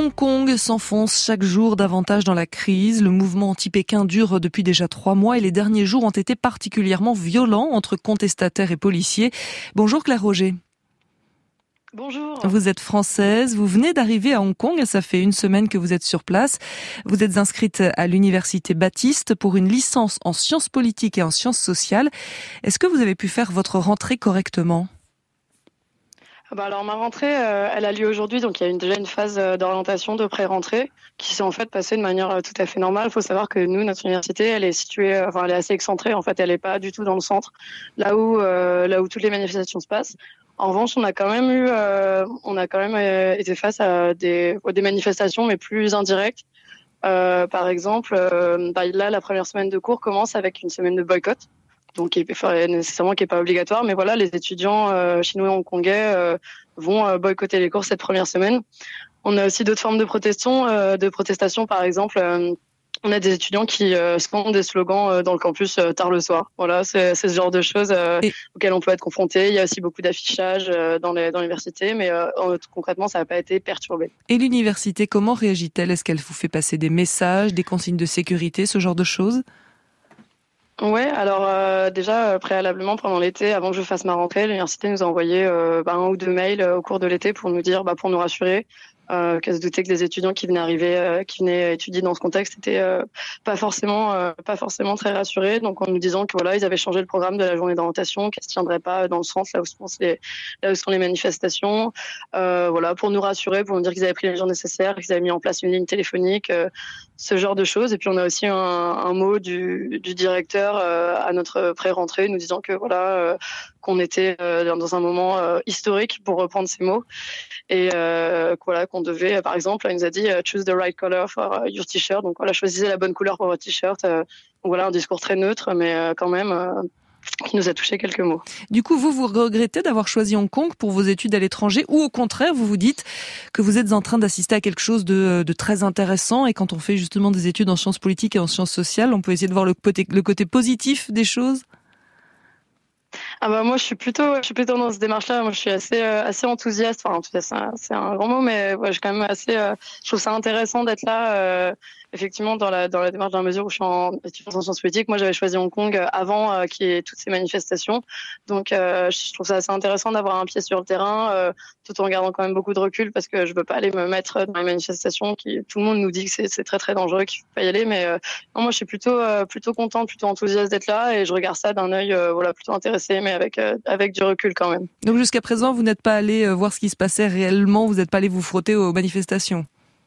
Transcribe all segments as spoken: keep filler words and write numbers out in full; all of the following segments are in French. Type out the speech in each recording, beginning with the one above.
Hong Kong s'enfonce chaque jour davantage dans la crise. Le mouvement anti-Pékin dure depuis déjà trois mois et les derniers jours ont été particulièrement violents entre contestataires et policiers. Bonjour Claire Roger. Bonjour. Vous êtes française, vous venez d'arriver à Hong Kong, ça fait une semaine que vous êtes sur place. Vous êtes inscrite à l'université Baptiste pour une licence en sciences politiques et en sciences sociales. Est-ce que vous avez pu faire votre rentrée correctement ? Bah alors ma rentrée, euh, elle a lieu aujourd'hui, donc il y a une, déjà une phase d'orientation de pré-rentrée qui s'est en fait passée de manière tout à fait normale. Il faut savoir que nous, notre université, elle est située, enfin elle est assez excentrée. En fait, elle est pas du tout dans le centre, là où euh, là où toutes les manifestations se passent. En revanche, on a quand même eu, euh, on a quand même euh, été face à des, des manifestations, mais plus indirectes. Euh, par exemple, euh, bah, là, la première semaine de cours commence avec une semaine de boycott. Donc qui est nécessairement qui est pas obligatoire, mais voilà, les étudiants euh, chinois et hongkongais euh, vont euh, boycotter les cours cette première semaine. On a aussi d'autres formes de protestation, euh, de protestation, par exemple, euh, on a des étudiants qui euh, scandent des slogans euh, dans le campus euh, tard le soir. Voilà, c'est, c'est ce genre de choses euh, et... auxquelles on peut être confronté. Il y a aussi beaucoup d'affichage euh, dans, les, dans l'université, mais euh, concrètement, ça n'a pas été perturbé. Et l'université, comment réagit-elle ? Est-ce qu'elle vous fait passer des messages, des consignes de sécurité, ce genre de choses ? Ouais, alors euh, déjà préalablement pendant l'été, avant que je fasse ma rentrée, l'université nous a envoyé euh, bah, un ou deux mails euh, au cours de l'été pour nous dire, bah, pour nous rassurer, euh, qu'elle se doutait que les étudiants qui venaient arriver, euh, qui venaient étudier dans ce contexte, étaient euh, pas forcément, euh, pas forcément très rassurés. Donc en nous disant que voilà, ils avaient changé le programme de la journée d'orientation, qu'elle se tiendrait pas dans le sens là où se pensent les, là où sont les manifestations. Euh, voilà, pour nous rassurer, pour nous dire qu'ils avaient pris les mesures nécessaires, qu'ils avaient mis en place une ligne téléphonique. Euh, ce genre de choses. Et puis on a aussi un, un mot du, du directeur euh, à notre pré-rentrée nous disant que voilà euh, qu'on était euh, dans un moment euh, historique, pour reprendre ces mots, et euh, voilà qu'on devait, par exemple, il nous a dit uh, choose the right color for your t-shirt. Donc voilà, choisissez la bonne couleur pour votre t-shirt. Euh, donc voilà, un discours très neutre, mais euh, quand même euh, qui nous a touché quelques mots. Du coup, vous, vous regrettez d'avoir choisi Hong Kong pour vos études à l'étranger, ou au contraire, vous vous dites que vous êtes en train d'assister à quelque chose de, de très intéressant, et quand on fait justement des études en sciences politiques et en sciences sociales, on peut essayer de voir le côté, le côté positif des choses ? Ah bah moi je suis plutôt je suis plutôt dans cette démarche-là. Moi je suis assez euh, assez enthousiaste. Enfin en tout cas c'est un, c'est un grand mot, mais ouais, je suis quand même assez. Euh, je trouve ça intéressant d'être là. Euh, effectivement dans la dans la démarche, dans la mesure où je suis en études en sciences politiques. Moi j'avais choisi Hong Kong avant euh, qu'il y ait toutes ces manifestations. Donc euh, je trouve ça assez intéressant d'avoir un pied sur le terrain, euh, tout en gardant quand même beaucoup de recul, parce que je veux pas aller me mettre dans les manifestations qui tout le monde nous dit que c'est c'est très très dangereux, qu'il faut pas y aller. Mais euh, non, moi je suis plutôt euh, plutôt contente, plutôt enthousiaste d'être là, et je regarde ça d'un œil euh, voilà plutôt intéressé, mais avec euh, avec du recul quand même. Donc jusqu'à présent, vous n'êtes pas allé voir ce qui se passait réellement, vous n'êtes pas allé vous frotter aux manifestations ?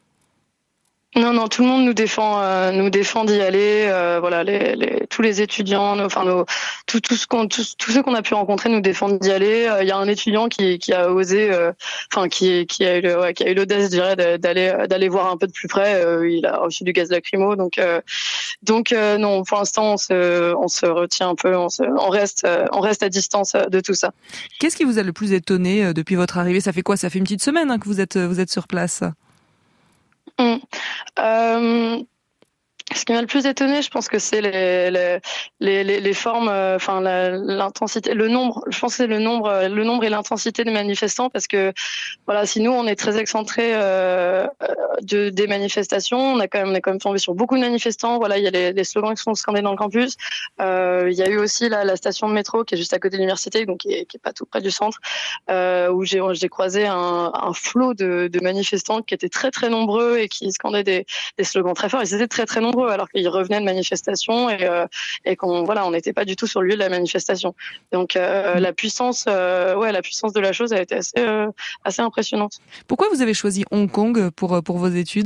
Non, non, tout le monde nous défend, euh, nous défend d'y aller. Euh, voilà, les, les, tous les étudiants, nos, enfin nos, tout, tout ce qu'on, tous, tous ceux qu'on a pu rencontrer nous défendent d'y aller. Il euh, y a un étudiant qui, qui a osé, euh, enfin qui, qui a eu, le, ouais, qui a eu l'audace, je dirais, d'aller, d'aller voir un peu de plus près. Euh, il a reçu du gaz lacrymo, donc, euh, donc euh, non, pour l'instant, on se, on se retient un peu, on se, on reste, euh, on reste à distance de tout ça. Qu'est-ce qui vous a le plus étonné depuis votre arrivée ? Ça fait quoi ? Ça fait une petite semaine hein, que vous êtes, vous êtes sur place. Mmh. Euh, ce qui m'a le plus étonné, je pense que c'est les les les, les, les formes, enfin euh, l'intensité, le nombre. Je pense que c'est le nombre, le nombre et l'intensité des manifestants, parce que voilà, si nous on est très excentré euh, de des manifestations, on a quand même on est quand même tombé sur beaucoup de manifestants. Voilà, il y a les, les slogans qui sont scandés dans le campus. Euh, il y a eu aussi la, la station de métro qui est juste à côté de l'université, donc qui est, qui est pas tout près du centre, euh, où j'ai j'ai croisé un, un flot de, de manifestants qui étaient très très nombreux et qui scandaient des, des slogans très forts. Ils étaient très très nombreux, alors qu'ils revenaient de manifestation, et, euh, et qu'on voilà, on n'était pas du tout sur le lieu de la manifestation. Donc euh, la puissance, euh, ouais, la puissance de la chose a été assez, euh, assez impressionnante. Pourquoi vous avez choisi Hong Kong pour pour vos études ?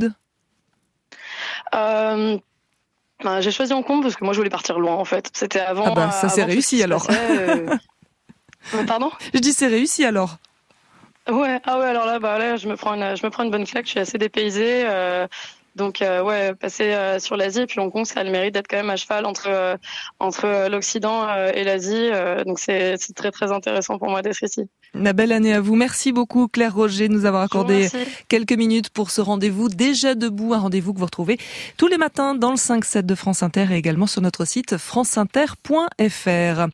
euh, ben, J'ai choisi Hong Kong parce que moi je voulais partir loin en fait. C'était avant. Ah bah ça c'est réussi alors. Passait, euh... Pardon ? Je dis c'est réussi alors. Ouais, ah ouais, alors là, bah là, je me prends une, je me prends une bonne claque. Je suis assez dépaysée. Euh... Donc euh, ouais, passer euh, sur l'Asie, et puis Hong Kong, ça a le mérite d'être quand même à cheval entre euh, entre l'Occident euh, et l'Asie. Euh, donc c'est c'est très très intéressant pour moi d'être ici. Une belle année à vous. Merci beaucoup Claire Roger de nous avoir accordé quelques minutes pour ce rendez-vous déjà debout, un rendez-vous que vous retrouvez tous les matins dans le cinq sept de France Inter et également sur notre site franceinter point f r.